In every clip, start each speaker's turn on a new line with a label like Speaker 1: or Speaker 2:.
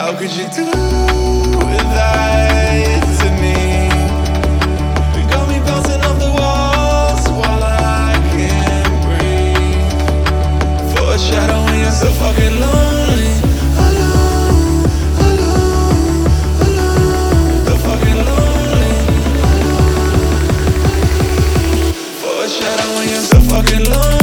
Speaker 1: How could you do that to me? You got me bouncing off the walls while I can't breathe. Foreshadowing you're so fucking lonely. Alone, alone, alone. So fucking lonely. Foreshadowing you're so fucking lonely.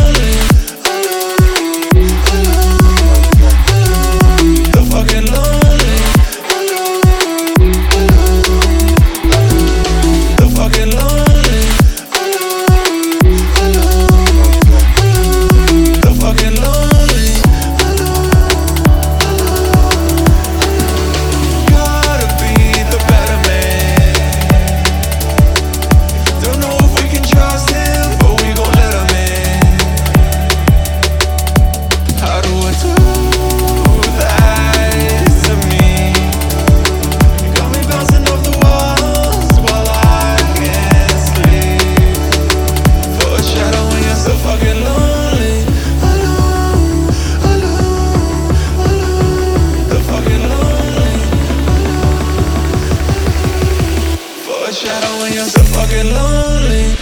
Speaker 1: Shadow when you're so fucking lonely.